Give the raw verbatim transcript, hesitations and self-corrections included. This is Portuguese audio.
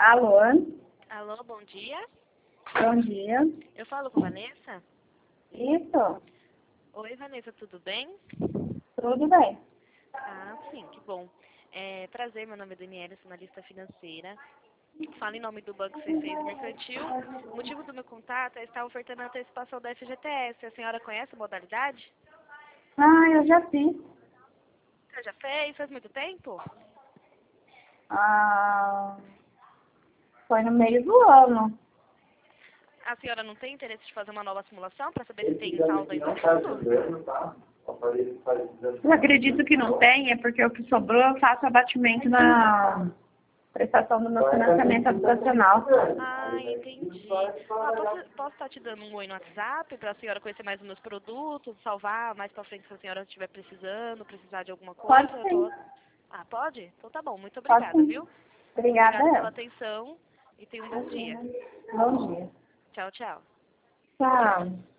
Alô? Alô, bom dia. Bom dia. Eu falo com Vanessa? Isso? Oi, Vanessa, tudo bem? Tudo bem. Ah, sim, que bom. É, prazer, meu nome é Daniela, sou analista financeira. Falo em nome do Banco C seis Mercantil. O motivo do meu contato é estar ofertando a antecipação da F G T S. A senhora conhece a modalidade? Ah, eu já fiz. Você já fez? Faz muito tempo? Ah, foi no meio do ano. A senhora não tem interesse de fazer uma nova simulação para saber se tem saldo aí no fundo? Eu acredito que não tem, é porque o que sobrou eu faço abatimento na prestação do meu financiamento habitacional. Ah, entendi. Ah, posso, posso estar te dando um oi no WhatsApp para a senhora conhecer mais os meus produtos, salvar mais para frente se a senhora estiver precisando, precisar de alguma coisa? Pode Eu sim. tô... Ah, pode? Então tá bom, muito Pode obrigada, sim. viu? Obrigada. Obrigada pela atenção e tenha um bom dia. Bom dia. Tchau, tchau. Tchau.